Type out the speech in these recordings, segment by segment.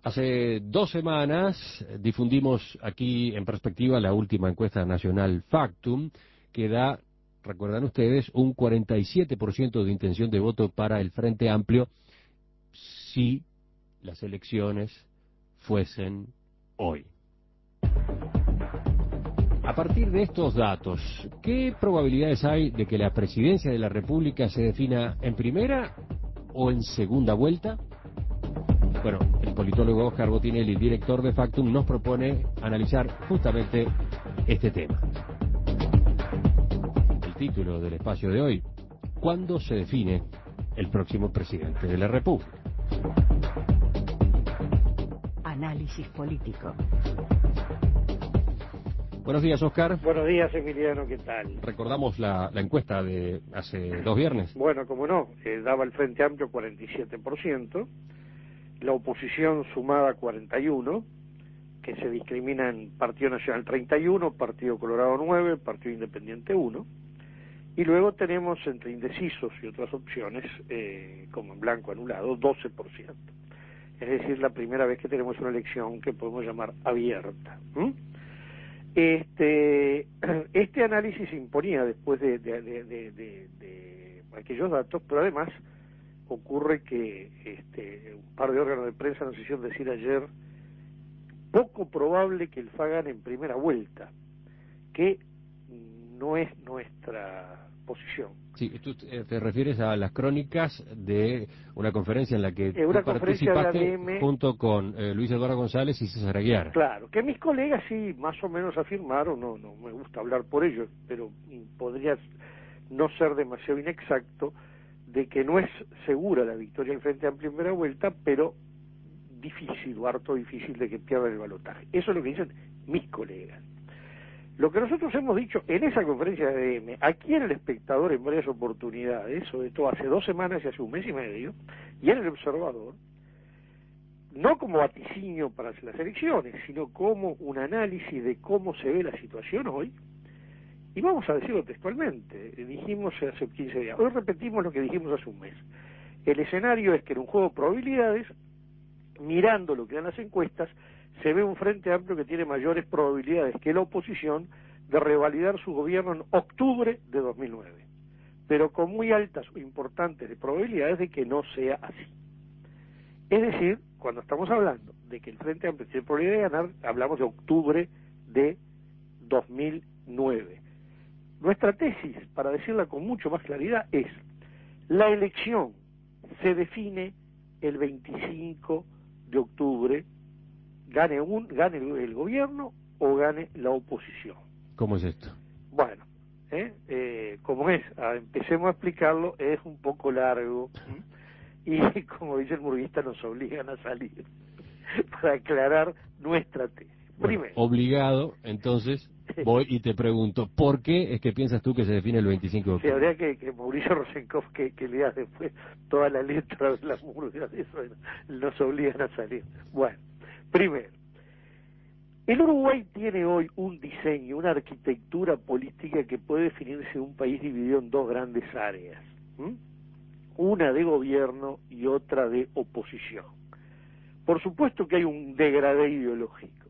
Hace 2 semanas difundimos aquí en perspectiva la última encuesta nacional Factum, que da, recuerdan ustedes, un 47% de intención de voto para el Frente Amplio si las elecciones fuesen hoy. A partir de estos datos, ¿qué probabilidades hay de que la presidencia de la República se defina en primera o en segunda vuelta? Bueno, el politólogo Oscar Botinelli, director de Factum, nos propone analizar justamente este tema. El título del espacio de hoy: ¿cuándo se define el próximo presidente de la República? Análisis político. Buenos días, Oscar. Buenos días, Emiliano, ¿qué tal? Recordamos la encuesta de hace 2 viernes. Bueno, como no, daba el Frente Amplio 47%, la oposición sumada 41%, que se discriminan Partido Nacional 31%, Partido Colorado 9%, Partido Independiente 1%, y luego tenemos entre indecisos y otras opciones, como en blanco anulado, 12%. Es decir, la primera vez que tenemos una elección que podemos llamar abierta. Este análisis se imponía después de aquellos datos, pero además ocurre que un par de órganos de prensa nos hicieron decir ayer poco probable que el FA gane en primera vuelta, que no es nuestra posición. Sí, tú te refieres a las crónicas de una conferencia en la que tú participaste junto con Luis Eduardo González y César Aguiar. Claro, que mis colegas sí más o menos afirmaron, no me gusta hablar por ellos, pero podría no ser demasiado inexacto, de que no es segura la victoria del Frente Amplio en primera vuelta, pero difícil o harto difícil de que pierdan el balotaje. Eso es lo que dicen mis colegas. Lo que nosotros hemos dicho en esa conferencia de ADM, aquí en El Espectador en varias oportunidades, sobre todo hace 2 semanas y hace 1 mes y medio, y en El Observador, no como vaticinio para las elecciones, sino como un análisis de cómo se ve la situación hoy, y vamos a decirlo textualmente, dijimos hace 15 días, hoy repetimos lo que dijimos hace 1 mes. El escenario es que en un juego de probabilidades, mirando lo que dan las encuestas, se ve un Frente Amplio que tiene mayores probabilidades que la oposición de revalidar su gobierno en octubre de 2009, pero con muy altas o importantes probabilidades de que no sea así. Es decir, cuando estamos hablando de que el Frente Amplio tiene probabilidad de ganar, hablamos de octubre de 2009. Nuestra tesis, para decirla con mucho más claridad, es: la elección se define el 25 de octubre, gane el gobierno o gane la oposición. ¿Cómo es esto? Bueno, como es, empecemos a explicarlo, es un poco largo, y como dice el murguista, nos obligan a salir para aclarar nuestra tesis. Bueno, Primero, obligado, entonces voy y te pregunto, ¿por qué es que piensas tú que se define el 25 de octubre? Sí, habría que Mauricio Rosenkopf que lea después toda la letra de la murga, de eso nos obligan a salir. Bueno, primero, el Uruguay tiene hoy un diseño, una arquitectura política que puede definirse un país dividido en 2 grandes áreas, una de gobierno y otra de oposición. Por supuesto que hay un degradé ideológico.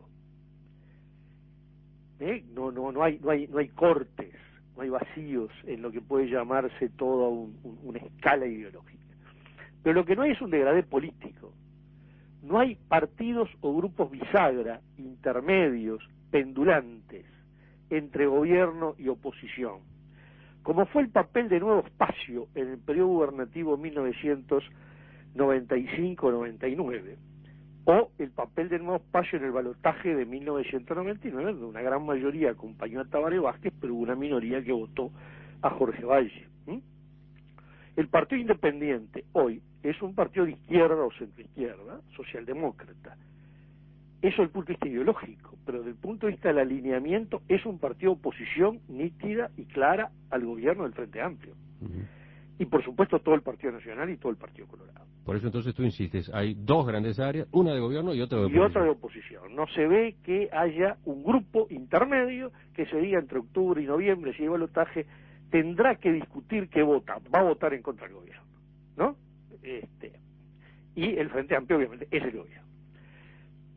No hay cortes, no hay vacíos en lo que puede llamarse toda una escala ideológica. Pero lo que no hay es un degradé político. No hay partidos o grupos bisagra, intermedios, pendulantes, entre gobierno y oposición, como fue el papel de Nuevo Espacio en el periodo gubernativo 1995-99, o el papel de Nuevo Espacio en el balotaje de 1999, donde una gran mayoría acompañó a Tabaré Vázquez, pero hubo una minoría que votó a Jorge Valle. El Partido Independiente hoy es un partido de izquierda o centroizquierda, socialdemócrata. Eso desde el punto de vista ideológico, pero desde el punto de vista del alineamiento es un partido de oposición nítida y clara al gobierno del Frente Amplio. Y por supuesto todo el Partido Nacional y todo el Partido Colorado. Por eso entonces tú insistes, hay 2 grandes áreas, una de gobierno y otra de oposición. Y otra de oposición. No se ve que haya un grupo intermedio que se diga entre octubre y noviembre, si hay balotaje, tendrá que discutir qué vota, va a votar en contra del gobierno, ¿no? Y el Frente Amplio obviamente es el gobierno.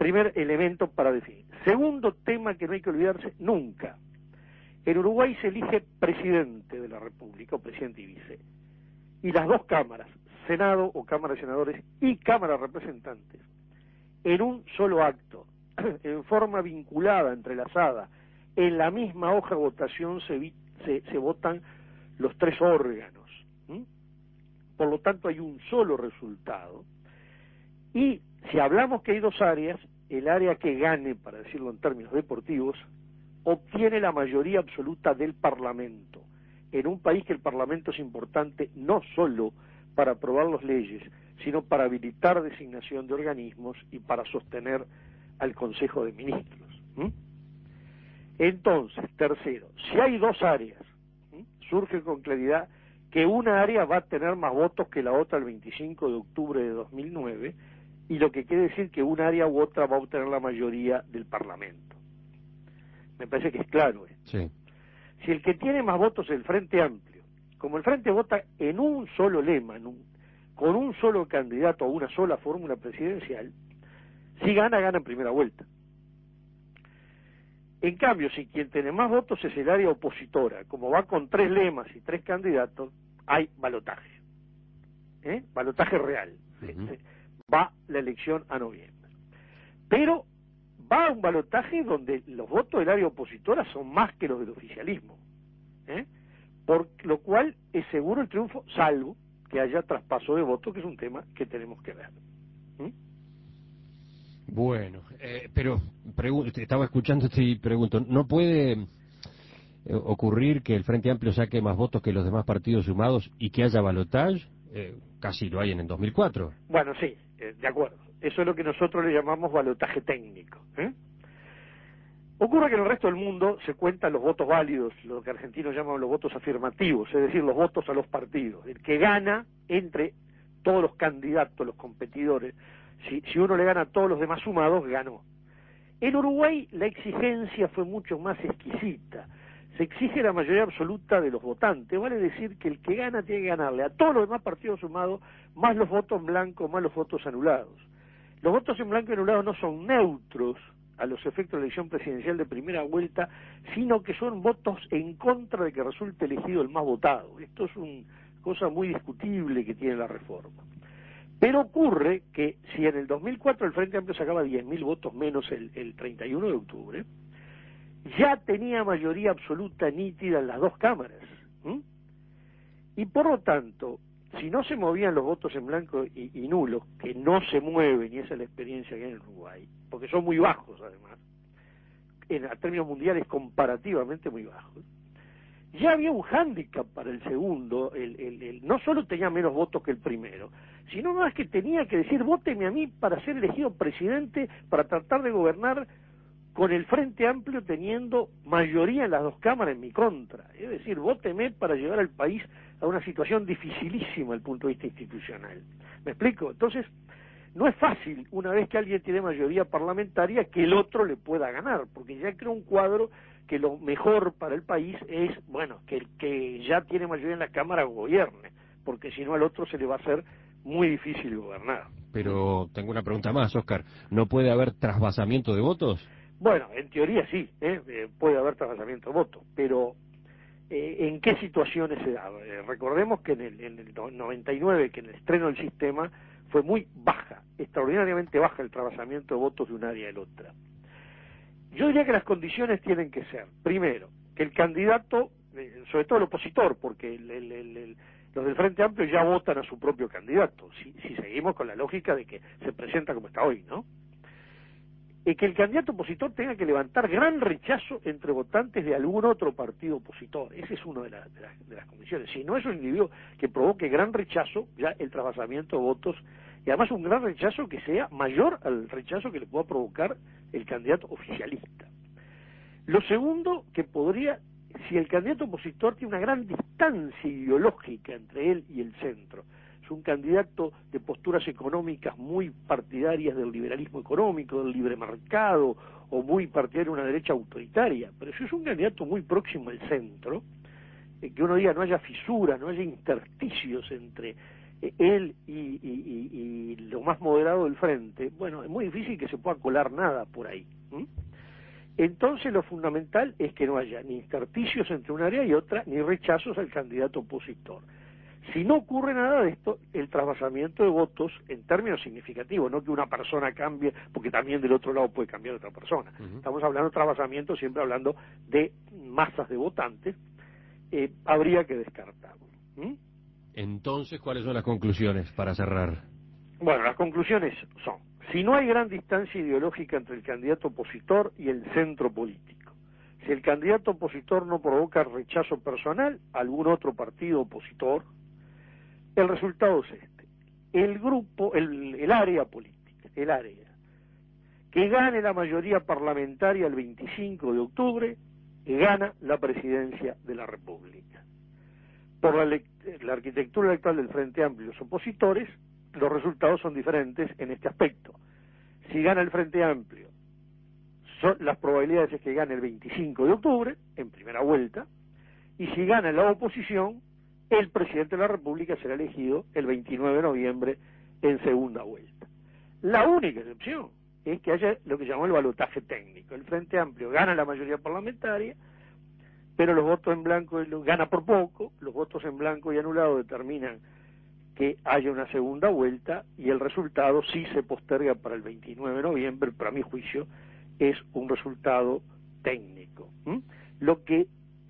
primer elemento para definir. Segundo tema que no hay que olvidarse nunca. En Uruguay se elige presidente de la República, o presidente y vice. Y las dos cámaras, Senado o Cámara de Senadores y Cámara de Representantes, en un solo acto, en forma vinculada, entrelazada, en la misma hoja de votación se votan los tres órganos. Por lo tanto, hay un solo resultado. Y si hablamos que hay dos áreas, el área que gane, para decirlo en términos deportivos, obtiene la mayoría absoluta del Parlamento. En un país que el Parlamento es importante no solo para aprobar las leyes, sino para habilitar designación de organismos y para sostener al Consejo de Ministros. Entonces, tercero, si hay dos áreas, surge con claridad que una área va a tener más votos que la otra el 25 de octubre de 2009, y lo que quiere decir que una área u otra va a obtener la mayoría del Parlamento. Me parece que es claro esto. Sí. Si el que tiene más votos es el Frente Amplio, como el Frente vota en un solo lema, con un solo candidato a una sola fórmula presidencial, si gana, gana en primera vuelta. En cambio, si quien tiene más votos es el área opositora, como va con tres lemas y tres candidatos, hay balotaje. Balotaje real. Va la elección a noviembre. Pero va a un balotaje donde los votos del área opositora son más que los del oficialismo. Por lo cual es seguro el triunfo, salvo que haya traspaso de votos, que es un tema que tenemos que ver. Bueno, pero estaba escuchándote y pregunto, ¿no puede ocurrir que el Frente Amplio saque más votos que los demás partidos sumados y que haya balotaje? Casi lo hay en el 2004. Bueno, sí, de acuerdo. Eso es lo que nosotros le llamamos balotaje técnico. Ocurre que en el resto del mundo se cuentan los votos válidos, lo que argentinos llaman los votos afirmativos, es decir, los votos a los partidos. El que gana entre todos los candidatos, los competidores, si uno le gana a todos los demás sumados, ganó. En Uruguay la exigencia fue mucho más exquisita. Se exige la mayoría absoluta de los votantes, vale decir que el que gana tiene que ganarle a todos los demás partidos sumados, más los votos en blanco, más los votos anulados. Los votos en blanco y anulados no son neutros a los efectos de la elección presidencial de primera vuelta, sino que son votos en contra de que resulte elegido el más votado. Esto es una cosa muy discutible que tiene la reforma. Pero ocurre que si en el 2004 el Frente Amplio sacaba 10.000 votos menos el 31 de octubre, ya tenía mayoría absoluta nítida en las dos cámaras. Y por lo tanto, si no se movían los votos en blanco y nulos, que no se mueven, y esa es la experiencia que hay en Uruguay, porque son muy bajos además, a términos mundiales comparativamente muy bajos, ya había un hándicap para el segundo, no solo tenía menos votos que el primero, sino más que tenía que decir, vóteme a mí para ser elegido presidente, para tratar de gobernar con el Frente Amplio teniendo mayoría en las dos cámaras en mi contra. Es decir, vóteme para llevar al país a una situación dificilísima desde el punto de vista institucional. ¿Me explico? Entonces, no es fácil, una vez que alguien tiene mayoría parlamentaria, que el otro le pueda ganar, porque ya crea un cuadro que lo mejor para el país es, bueno, que el que ya tiene mayoría en la Cámara gobierne, porque si no al otro se le va a hacer muy difícil gobernar. Pero tengo una pregunta más, Óscar. ¿No puede haber trasvasamiento de votos? Bueno, en teoría sí, puede haber trasvasamiento de votos, pero ¿en qué situaciones se da? Recordemos que en el 99, que en el estreno del sistema, fue muy baja, extraordinariamente baja el trasvasamiento de votos de un área a la otra. Yo diría que las condiciones tienen que ser, primero, que el candidato, sobre todo el opositor, porque los del Frente Amplio ya votan a su propio candidato, si seguimos con la lógica de que se presenta como está hoy, ¿no? Que el candidato opositor tenga que levantar gran rechazo entre votantes de algún otro partido opositor. Esa es una de las condiciones. Si no es un individuo que provoque gran rechazo, ya el trasvasamiento de votos, y además un gran rechazo que sea mayor al rechazo que le pueda provocar el candidato oficialista. Lo segundo, que podría, si el candidato opositor tiene una gran distancia ideológica entre él y el centro, es un candidato de posturas económicas muy partidarias del liberalismo económico, del libre mercado, o muy partidario de una derecha autoritaria, pero si es un candidato muy próximo al centro, que uno diga no haya fisuras, no haya intersticios entre él y lo más moderado del frente, bueno, es muy difícil que se pueda colar nada por ahí. Entonces lo fundamental es que no haya ni intersticios entre una área y otra, ni rechazos al candidato opositor. Si no ocurre nada de esto, el trasvasamiento de votos en términos significativos, no que una persona cambie, porque también del otro lado puede cambiar otra persona. Estamos hablando de trasvasamiento, siempre hablando de masas de votantes, habría que descartarlo. Entonces, ¿cuáles son las conclusiones para cerrar? Bueno, las conclusiones son, si no hay gran distancia ideológica entre el candidato opositor y el centro político, si el candidato opositor no provoca rechazo personal a algún otro partido opositor, el resultado es este: el grupo, el área política, el área que gane la mayoría parlamentaria el 25 de octubre, gana la presidencia de la República. Por la arquitectura electoral del Frente Amplio y los opositores, los resultados son diferentes en este aspecto. Si gana el Frente Amplio, las probabilidades es que gane el 25 de octubre, en primera vuelta, y si gana la oposición, el presidente de la República será elegido el 29 de noviembre en segunda vuelta. La única excepción es que haya lo que llamó el balotaje técnico. El Frente Amplio gana la mayoría parlamentaria, pero los votos en blanco gana por poco, los votos en blanco y anulado determinan que haya una segunda vuelta y el resultado sí se posterga para el 29 de noviembre, pero a mi juicio es un resultado técnico. Lo que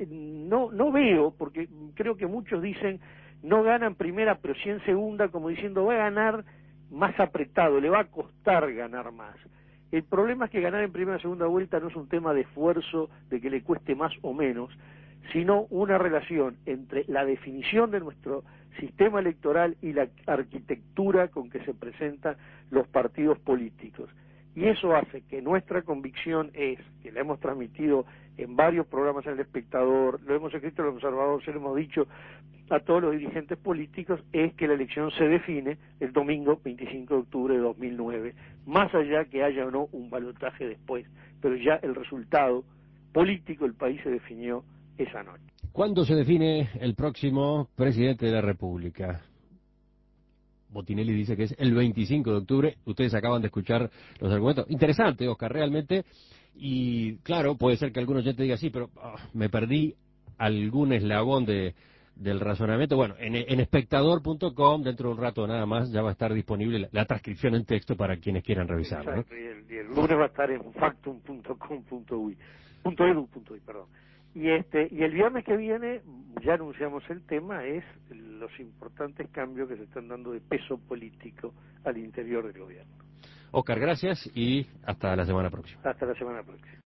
no veo, porque creo que muchos dicen no gana en primera pero sí en segunda, como diciendo va a ganar más apretado, le va a costar ganar más. El problema es que ganar en primera o segunda vuelta no es un tema de esfuerzo, de que le cueste más o menos, sino una relación entre la definición de nuestro sistema electoral y la arquitectura con que se presentan los partidos políticos. Y eso hace que nuestra convicción es, que la hemos transmitido en varios programas en El Espectador, lo hemos escrito en El Observador, se lo hemos dicho a todos los dirigentes políticos, es que la elección se define el domingo 25 de octubre de 2009, más allá que haya o no un balotaje después, pero ya el resultado político del país se definió esa noche. ¿Cuándo se define el próximo presidente de la República? Botinelli dice que es el 25 de octubre. Ustedes acaban de escuchar los argumentos. Interesante, Oscar, realmente. Y claro, puede ser que algún oyente diga, sí, pero me perdí algún eslabón del razonamiento. Bueno, en espectador.com, dentro de un rato nada más, ya va a estar disponible la transcripción en texto para quienes quieran revisarlo, ¿no? Y el lunes va a estar en factum.com.uy, .edu.uy, perdón. Y el viernes que viene, ya anunciamos el tema, es los importantes cambios que se están dando de peso político al interior del gobierno. Oscar, gracias y hasta la semana próxima. Hasta la semana próxima.